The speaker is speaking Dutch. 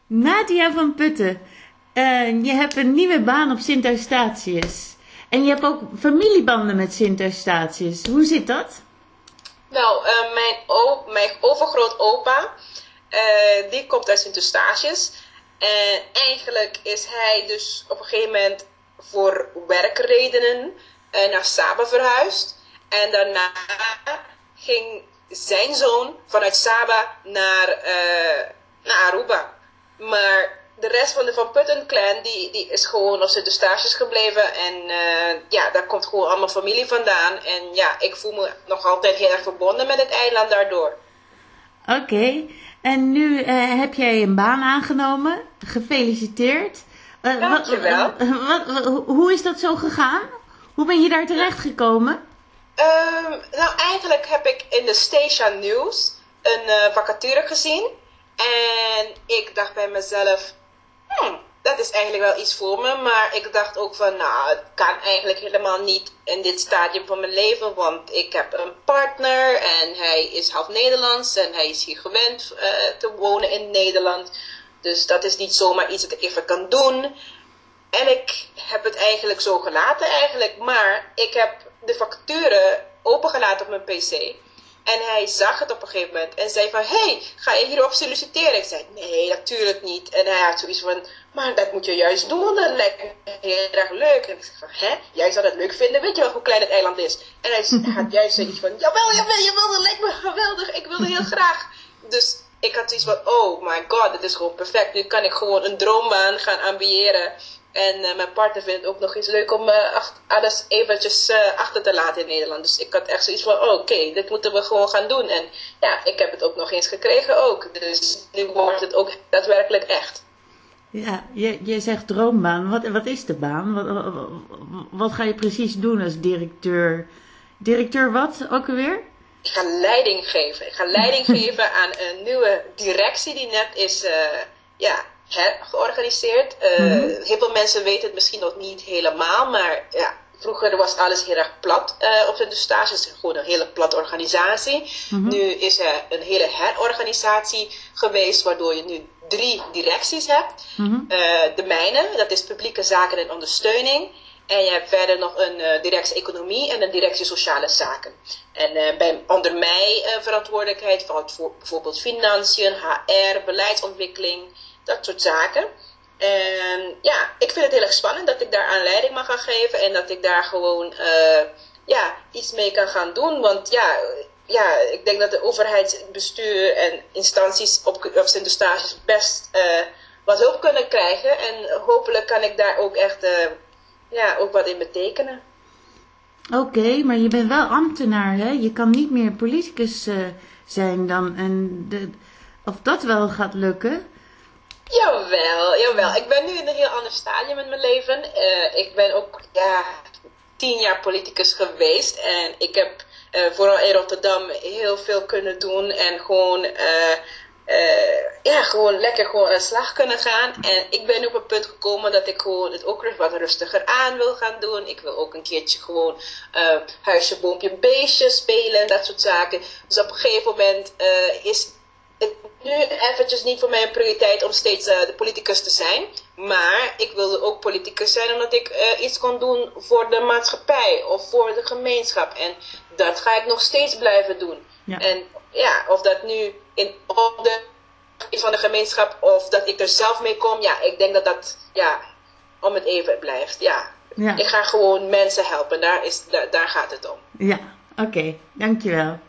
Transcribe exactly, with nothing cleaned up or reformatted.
Nadia van Putten, uh, je hebt een nieuwe baan op Sint Eustatius. En je hebt ook familiebanden met Sint Eustatius. Hoe zit dat? Nou, uh, mijn, o- mijn overgrootopa, uh, die komt uit Sint Eustatius. En eigenlijk is hij dus op een gegeven moment voor werkredenen uh, naar Saba verhuisd. En daarna ging zijn zoon vanuit Saba naar, uh, naar Aruba. Maar de rest van de Van Putten clan, die, die is gewoon op Sint Eustatius gebleven. En uh, ja, daar komt gewoon allemaal familie vandaan. En ja, ik voel me nog altijd heel erg verbonden met het eiland daardoor. Oké, okay. En nu uh, heb jij een baan aangenomen. Gefeliciteerd. Uh, Dankjewel. Wat, wat, wat, hoe is dat zo gegaan? Hoe ben je daar terecht gekomen? Um, nou, eigenlijk heb ik in de Station News een uh, vacature gezien. En ik dacht bij mezelf, hmm, dat is eigenlijk wel iets voor me. Maar ik dacht ook van, nou, het kan eigenlijk helemaal niet in dit stadium van mijn leven. Want ik heb een partner en hij is half Nederlands en hij is hier gewend uh, te wonen in Nederland. Dus dat is niet zomaar iets dat ik even kan doen. En ik heb het eigenlijk zo gelaten eigenlijk. Maar ik heb de vacature opengelaten op mijn pc. En hij zag het op een gegeven moment en zei van, hé, hey, ga je hierop solliciteren? Ik zei, nee, natuurlijk niet. En hij had zoiets van, maar dat moet je juist doen, dat lijkt me heel erg leuk. En ik zei van, hè, jij zou dat leuk vinden? Weet je wel hoe klein het eiland is? En hij had juist zoiets van, jawel, jawel, jawel, dat lijkt me geweldig. Ik wilde heel graag. Dus ik had zoiets van, oh my god, dit is gewoon perfect. Nu kan ik gewoon een droombaan gaan ambiëren. En uh, mijn partner vindt het ook nog eens leuk om uh, ach- alles eventjes uh, achter te laten in Nederland. Dus ik had echt zoiets van, oh, oké, okay, dit moeten we gewoon gaan doen. En ja, ik heb het ook nog eens gekregen ook. Dus nu wordt het ook daadwerkelijk echt. Ja, je, je zegt droombaan. Wat, wat is de baan? Wat, wat, wat ga je precies doen als directeur? Directeur wat ook alweer? Ik ga leiding geven. Ik ga leiding geven aan een nieuwe directie die net is, uh, ja... hergeorganiseerd. Uh, mm-hmm. Heel veel mensen weten het misschien nog niet helemaal, maar ja, vroeger was alles heel erg plat uh, op Sint Eustatius. Het is gewoon een hele platte organisatie. Mm-hmm. Nu is er een hele herorganisatie geweest, waardoor je nu drie directies hebt. Mm-hmm. Uh, de mijne, dat is publieke zaken en ondersteuning. En je hebt verder nog een uh, directie economie en een directie sociale zaken. En uh, bij, onder mij uh, verantwoordelijkheid valt voor, bijvoorbeeld financiën, H R, beleidsontwikkeling, dat soort zaken. En ja, ik vind het heel erg spannend dat ik daar aanleiding mag gaan geven. En dat ik daar gewoon uh, ja, iets mee kan gaan doen. Want ja, ja, ik denk dat de overheidsbestuur en instanties op, op Sint Eustatius best uh, wat hulp kunnen krijgen. En hopelijk kan ik daar ook echt uh, ja, ook wat in betekenen. Oké, okay, maar je bent wel ambtenaar, hè? Je kan niet meer politicus uh, zijn dan. En de, of dat wel gaat lukken? Jawel, jawel. Ik ben nu in een heel ander stadium in mijn leven. Uh, ik ben ook ja, tien jaar politicus geweest. En ik heb uh, vooral in Rotterdam heel veel kunnen doen. En gewoon, uh, uh, ja, gewoon lekker gewoon aan de slag kunnen gaan. En ik ben nu op een punt gekomen dat ik gewoon het ook wat rustiger aan wil gaan doen. Ik wil ook een keertje gewoon uh, huisje, boompje, beestje spelen. Dat soort zaken. Dus op een gegeven moment uh, is het nu eventjes niet voor mij een prioriteit om steeds uh, de politicus te zijn. Maar ik wilde ook politicus zijn omdat ik uh, iets kon doen voor de maatschappij of voor de gemeenschap. En dat ga ik nog steeds blijven doen. Ja. En ja, of dat nu in op de van de gemeenschap of dat ik er zelf mee kom. Ja, ik denk dat dat ja, om het even blijft. Ja. Ja. Ik ga gewoon mensen helpen. Daar, is, daar, daar gaat het om. Ja, oké. Okay. Dankjewel.